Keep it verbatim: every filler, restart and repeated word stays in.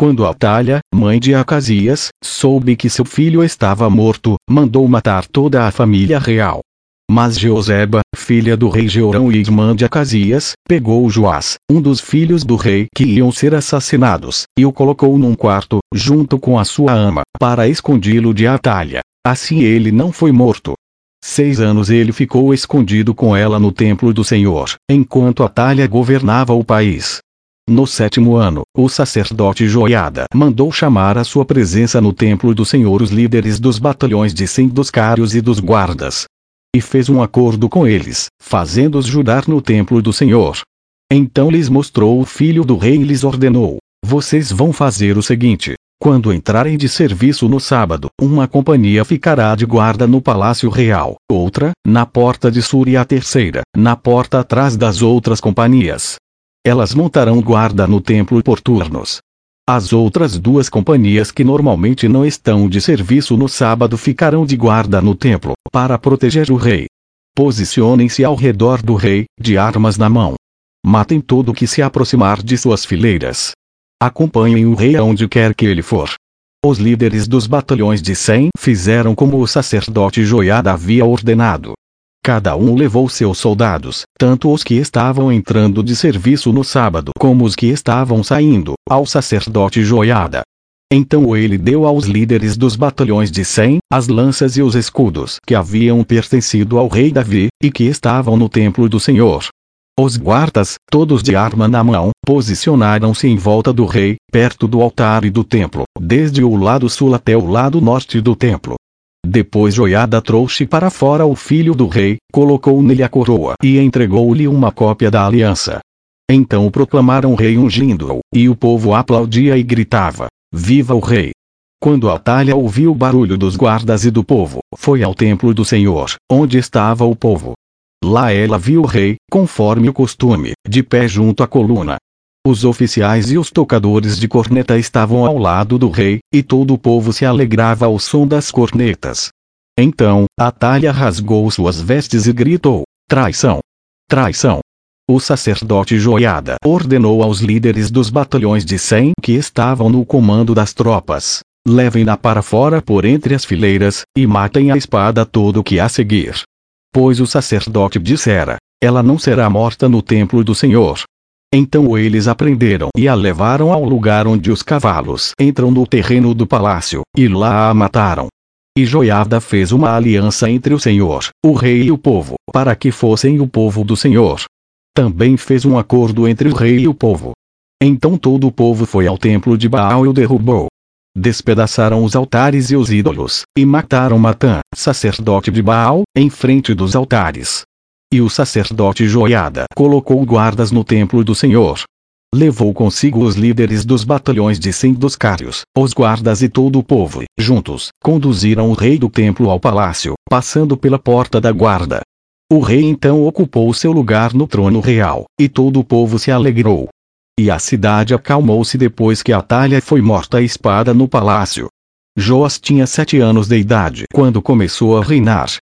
Quando Atalha, mãe de Acasias, soube que seu filho estava morto, mandou matar toda a família real. Mas Jeoseba, filha do rei Jeorão e irmã de Acasias, pegou Joás, um dos filhos do rei que iam ser assassinados, e o colocou num quarto, junto com a sua ama, para escondi-lo de Atalha. Assim ele não foi morto. Seis anos ele ficou escondido com ela no templo do Senhor, enquanto Atalha governava o país. No sétimo ano, o sacerdote Joiada mandou chamar à sua presença no templo do Senhor os líderes dos batalhões de cem dos cários e dos guardas. E fez um acordo com eles, fazendo-os jurar no templo do Senhor. Então lhes mostrou o filho do rei e lhes ordenou: vocês vão fazer o seguinte: quando entrarem de serviço no sábado, uma companhia ficará de guarda no palácio real, outra, na porta de Sur e a terceira, na porta atrás das outras companhias. Elas montarão guarda no templo por turnos. As outras duas companhias que normalmente não estão de serviço no sábado ficarão de guarda no templo, para proteger o rei. Posicionem-se ao redor do rei, de armas na mão. Matem todo o que se aproximar de suas fileiras. Acompanhem o rei aonde quer que ele for. Os líderes dos batalhões de cem fizeram como o sacerdote Joiada havia ordenado. Cada um levou seus soldados, tanto os que estavam entrando de serviço no sábado como os que estavam saindo, ao sacerdote Joiada. Então ele deu aos líderes dos batalhões de cem, as lanças e os escudos que haviam pertencido ao rei Davi, e que estavam no templo do Senhor. Os guardas, todos de arma na mão, posicionaram-se em volta do rei, perto do altar e do templo, desde o lado sul até o lado norte do templo. Depois Joiada trouxe para fora o filho do rei, colocou nele a coroa e entregou-lhe uma cópia da aliança. Então proclamaram o rei ungindo-o, e o povo aplaudia e gritava: viva o rei! Quando Atalha ouviu o barulho dos guardas e do povo, foi ao templo do Senhor, onde estava o povo. Lá ela viu o rei, conforme o costume, de pé junto à coluna. Os oficiais e os tocadores de corneta estavam ao lado do rei, e todo o povo se alegrava ao som das cornetas. Então, Atalha rasgou suas vestes e gritou: traição! Traição! O sacerdote Joiada ordenou aos líderes dos batalhões de cem que estavam no comando das tropas: levem-na para fora por entre as fileiras, e matem a espada todo o que a seguir. Pois o sacerdote dissera: ela não será morta no templo do Senhor. Então eles a prenderam e a levaram ao lugar onde os cavalos entram no terreno do palácio, e lá a mataram. E Joiada fez uma aliança entre o Senhor, o rei e o povo, para que fossem o povo do Senhor. Também fez um acordo entre o rei e o povo. Então todo o povo foi ao templo de Baal e o derrubou. Despedaçaram os altares e os ídolos, e mataram Matã, sacerdote de Baal, em frente dos altares. E o sacerdote Joiada colocou guardas no templo do Senhor. Levou consigo os líderes dos batalhões de cem dos cários, os guardas e todo o povo, e, juntos, conduziram o rei do templo ao palácio, passando pela porta da guarda. O rei então ocupou seu lugar no trono real, e todo o povo se alegrou. E a cidade acalmou-se depois que Atalha foi morta à espada no palácio. Joás tinha sete anos de idade quando começou a reinar,